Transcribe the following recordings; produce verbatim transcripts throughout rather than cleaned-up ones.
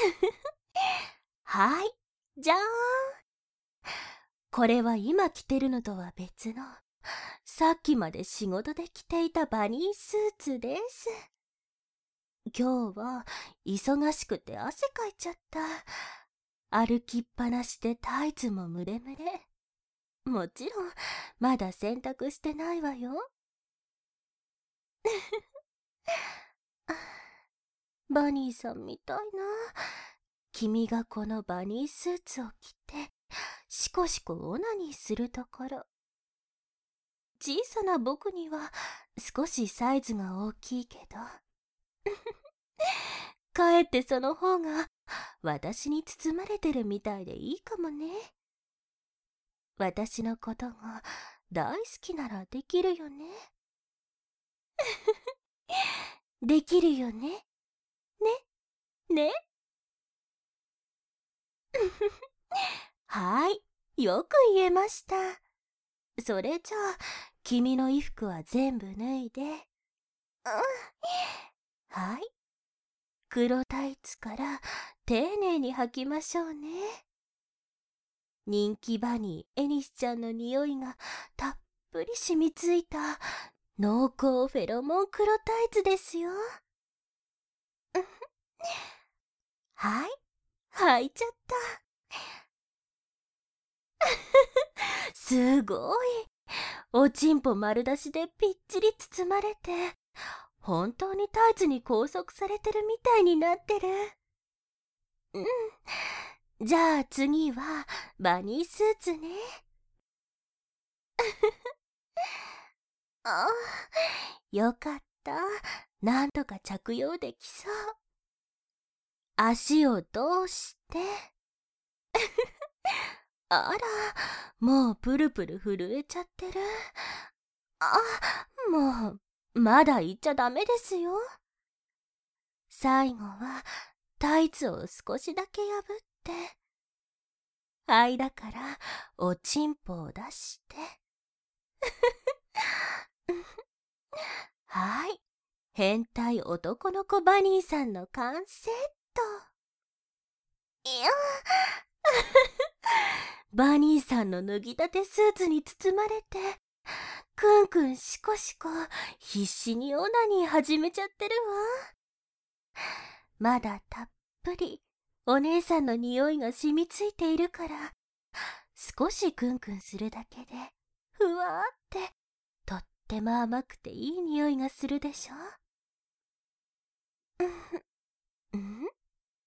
はい、じゃーん。これは今着てるのとは別の、さっきまで仕事で着ていたバニースーツです。今日は忙しくて汗かいちゃった。歩きっぱなしでタイツもムレムレ。もちろん、まだ洗濯してないわよ。バニーさんみたいな。君がこのバニースーツを着て、シコシコオナニーするところ。小さな僕には少しサイズが大きいけど。かえってその方が私に包まれてるみたいでいいかもね。私のことが大好きならできるよね。できるよね。ね、ね。はい、よく言えました。それじゃあ、君の衣服は全部脱いで。うん。はい。黒タイツから丁寧に履きましょうね。人気バニーエニスちゃんの匂いがたっぷり染みついた濃厚フェロモン黒タイツですよ。はい、履いちゃった。すごい。おちんぽ丸出しでぴっちり包まれて、本当にタイツに拘束されてるみたいになってる。うん。じゃあ次はバニースーツね。ああ、よかった。なんとか着用できそう。足を通して。あら、もうプルプル震えちゃってる。あ、もう、まだ言っちゃダメですよ。最後はタイツを少しだけ破って、間からおちんぽを出して。はい、変態男の子バニーさんの完成と。いやバニーさんの脱ぎたてスーツに包まれて、くんくんしこしこ必死にオナニー始めちゃってるわ。まだたっぷりお姉さんの匂いが染みついているから、少しクンクンするだけでふわーってとっても甘くていい匂いがするでしょ。うんうんうん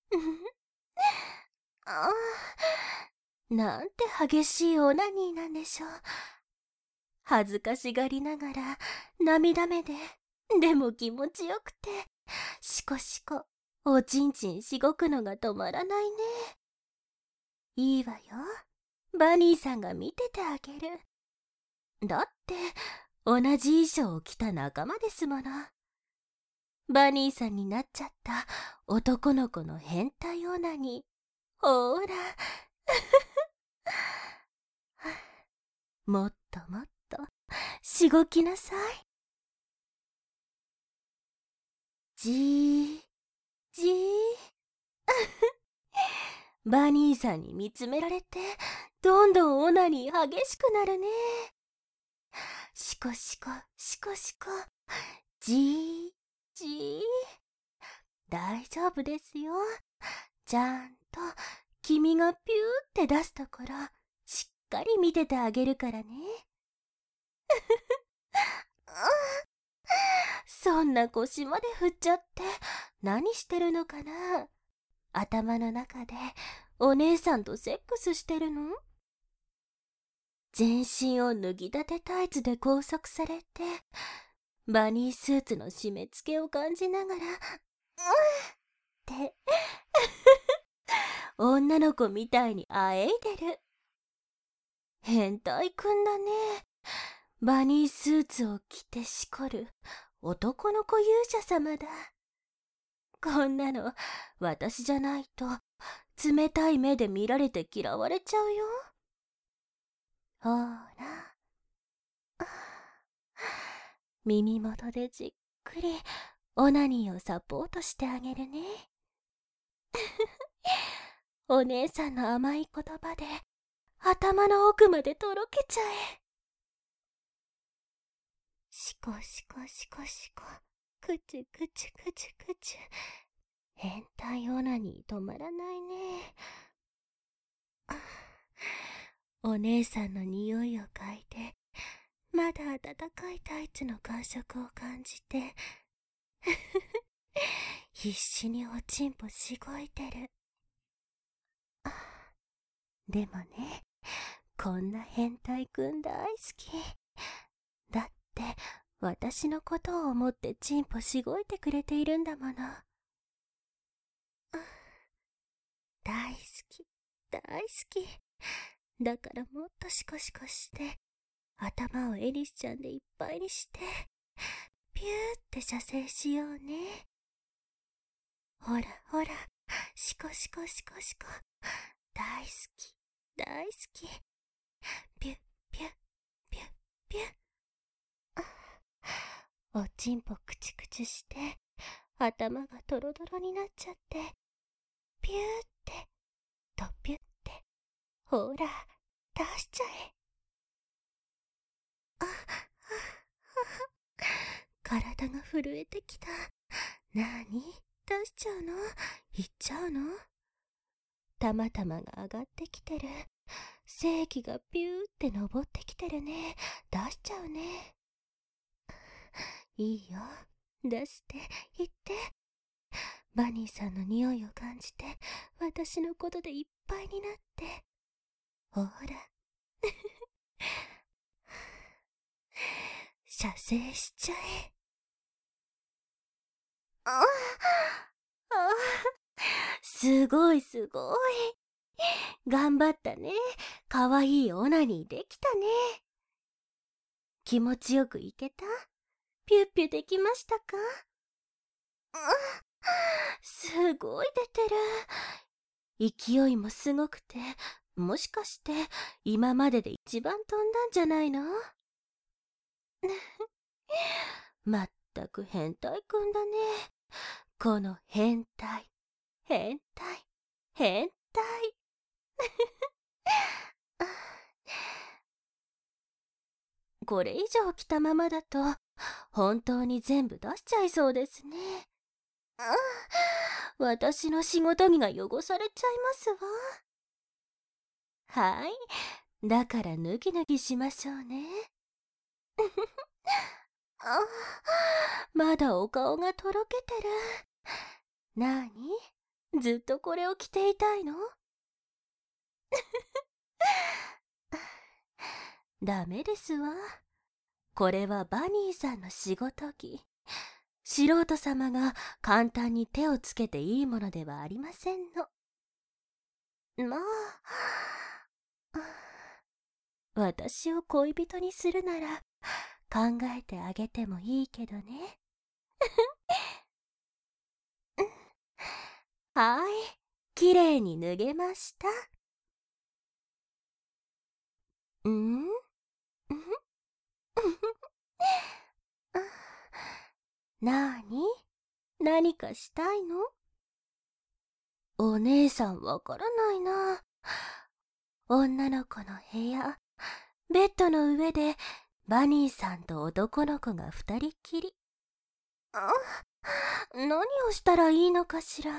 ああ、なんて激しいオナニーなんでしょう。恥ずかしがりながら涙目で、でも気持ちよくて、しこしこおちんちんしごくのが止まらないね。いいわよ、バニーさんが見ててあげる。だって同じ衣装を着た仲間ですもの。バニーさんになっちゃった男の子の変態オナニー、ほーらもっともっとしごきなさい。じーじーバニーさんに見つめられて、どんどんオナニー激しくなるね。しこしこしこしこ、じーじー。大丈夫ですよ。ちゃんと君がピューって出すところしっかり見ててあげるからね。そんな腰まで振っちゃって何してるのかな。頭の中でお姉さんとセックスしてるの？全身を脱ぎたてタイツで拘束されて、バニースーツの締め付けを感じながら、うんって女の子みたいにあえいでる。変態くんだね。バニースーツを着てしこる男の子勇者様だ。こんなの私じゃないと冷たい目で見られて嫌われちゃうよ。ほら、耳元でじっくりオナニーをサポートしてあげるね。 お姉さんの甘い言葉で頭の奥までとろけちゃえ。しこしこしこしこ、くちゅくちゅくちゅくちゅ。変態オナニー止まらないね。お姉さんの匂いを嗅いで、まだ温かいタイツの感触を感じて、必死におちんぽしごいてる。でもね、こんな変態くん大好き。だって私のことを思ってチンポしごいてくれているんだもの。大好き、大好き。だからもっとシコシコして、頭をエリスちゃんでいっぱいにして、ピューって射精しようね。ほらほら、シコシコシコシコ。大好き、大好き。ピュッピュッピュッピュッ。おちんぽくちくちして、頭がドロドロになっちゃって、ピューって、とピュって、ほら、出しちゃえ。あ、あ、あ、体が震えてきた。なに？出しちゃうの？いっちゃうの？たまたまが上がってきてる。精気がピューって登ってきてるね。出しちゃうね。いいよ。出して、言って。バニーさんの匂いを感じて、私のことでいっぱいになって。ほら。射精しちゃえ。ああ、すごいすごい。頑張ったね。かわいいオナニーできたね。気持ちよくいけた？ピュッピュできましたか？すごい出てる。勢いもすごくて、もしかして今までで一番飛んだんじゃないの？まったく変態くんだね。この変態、変態、変態。これ以上着たままだと本当に全部出しちゃいそうですね。私の仕事着が汚されちゃいますわ。はい、だから脱ぎ脱ぎしましょうね。あ、まだお顔がとろけてる。なに？ずっとこれを着ていたいの？ダメですわ。これはバニーさんの仕事着。素人様が簡単に手をつけていいものではありませんの。まあ、私を恋人にするなら考えてあげてもいいけどね。はい、きれいに脱げました。ん？なに？何かしたいの？お姉さんわからないな。女の子の部屋、ベッドの上でバニーさんと男の子が二人きり。あ、何をしたらいいのかしら。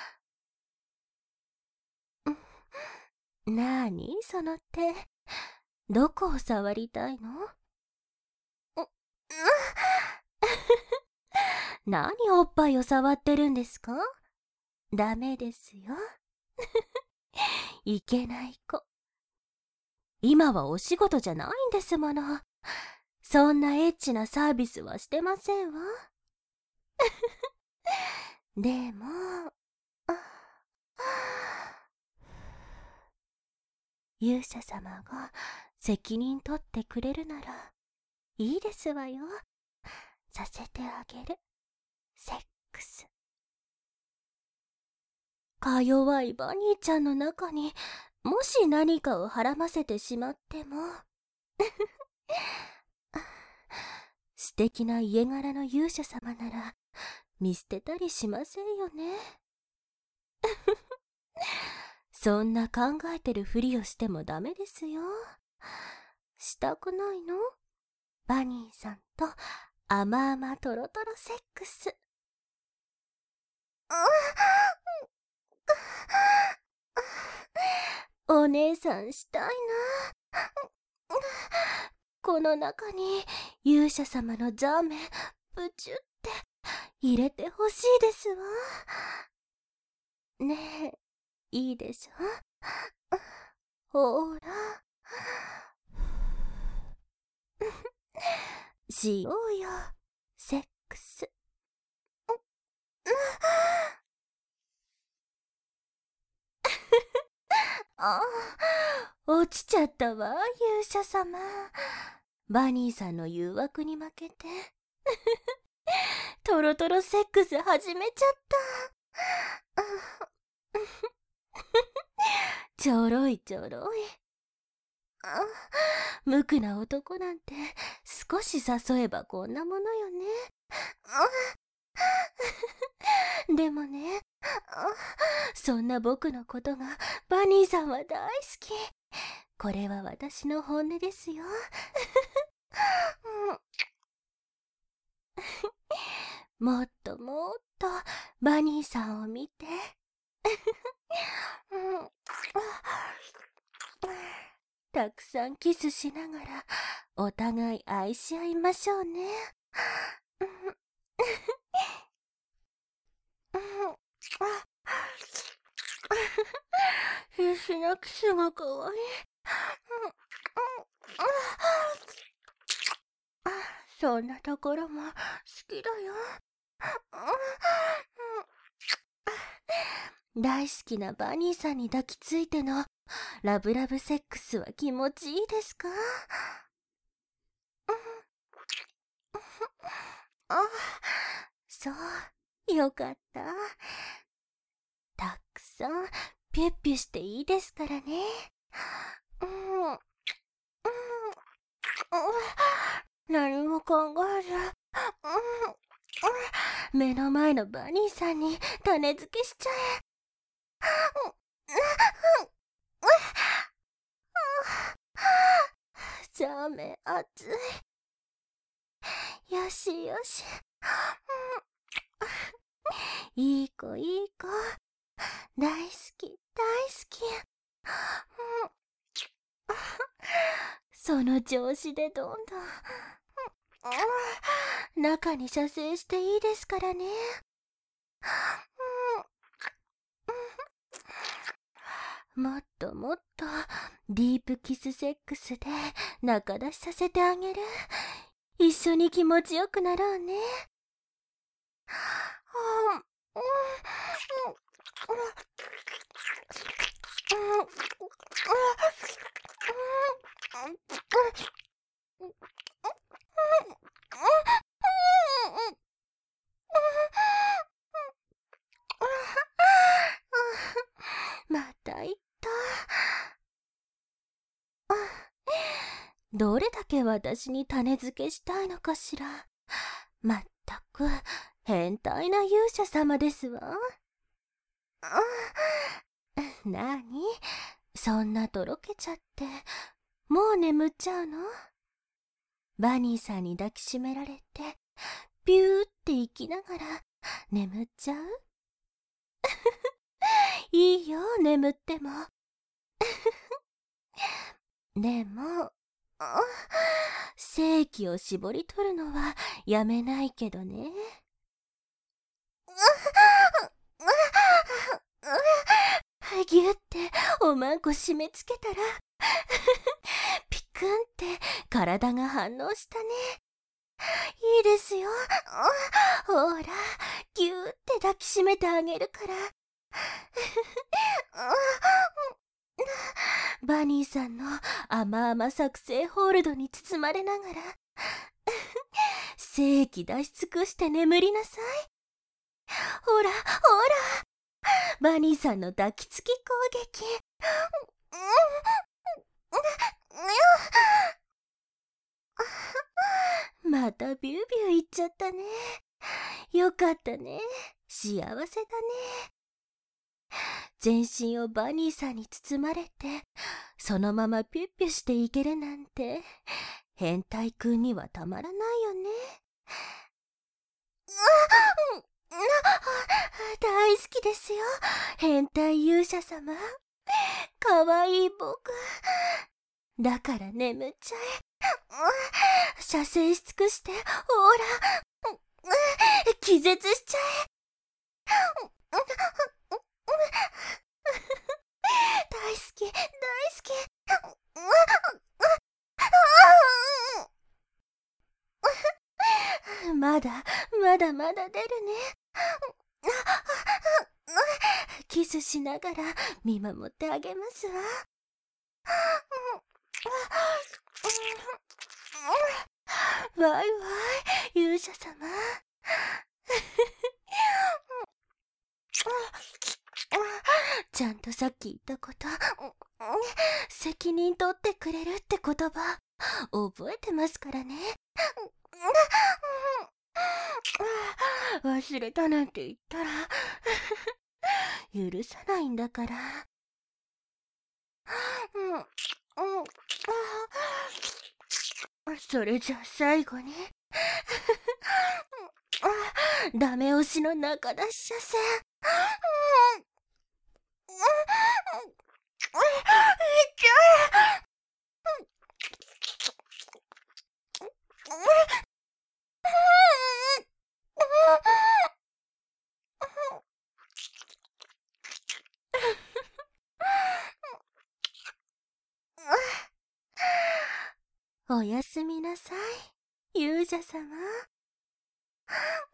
なにその手。どこを触りたいの？何おっぱいを触ってるんですか？ダメですよ。いけない子。今はお仕事じゃないんですもの。そんなエッチなサービスはしてませんわ。でも、勇者様が責任取ってくれるならいいですわよ。させてあげる。セックス。か弱いバニーちゃんの中にもし何かをはらませてしまっても素敵な家柄の勇者様なら見捨てたりしませんよね。 そんな考えてるふりをしてもダメですよ。したくないの？バニーさんと甘々とろとろセックス。お姉さんしたいな。この中に勇者様のザーメンブチュって入れてほしいですわ。ねえ、いいでしょ？ほーら。しようよ、セックス。あ、落ちちゃったわ、勇者様。バニーさんの誘惑に負けて。トロトロセックス始めちゃった。ちょろいちょろい。無垢な男なんて少し誘えばこんなものよね。でもね、そんな僕のことがバニーさんは大好き。これは私の本音ですよ。もっともっとバニーさんを見て。たくさんキスしながらお互い愛し合いましょうね。必死なキスがかわいい。そんなところも好きだよ。大好きなバニーさんに抱きついてのラブラブセックスは気持ちいいですか？あ、そう、よかった。たくさんピュッピュしていいですからね。うん、うん、何も考えず、うん、目の前のバニーさんに種付けしちゃえ。ザーメン熱い。よしよし。いい子いい子。大好き大好き。その調子でどんどん中に射精していいですからね。もっともっとディープキスセックスで中出しさせてあげる。一緒に気持ちよくなろうね。また言った。どれだけ私に種付けしたいのかしら。まったく変態な勇者様ですわ。なに、そんなとろけちゃってもう眠っちゃうの？バニーさんに抱きしめられてピューって行きながら眠っちゃう？いいよ、眠っても。でも精気を絞り取るのはやめないけどね。ぎゅっておまんこ締め付けたらピクンって体が反応したね。いいですよ。ほら、ぎゅーって抱きしめてあげるから。バニーさんの甘々作成ホールドに包まれながら精気出し尽くして眠りなさい。ほらほら、バニーさんの抱きつき攻撃。またビュービューいっちゃったね。よかったね。幸せだね。 全身をバニーさんに包まれて、そのままピュッピュしていけるなんて、変態くんにはたまらないよね。大好きですよ、変態勇者様。かわいい僕。だから眠っちゃえ。射精し尽くして、ほら、気絶しちゃえ。大好き、大好き。まだ、まだまだ出るね。キスしながら見守ってあげますわ。わいわい、勇者様。ちゃんとさっき言ったこと、責任取ってくれるって言葉、覚えてますからね。忘れたなんて言ったら許さないんだから。それじゃあ最後にダメ押しの中出し車線。おやすみなさい、勇者様。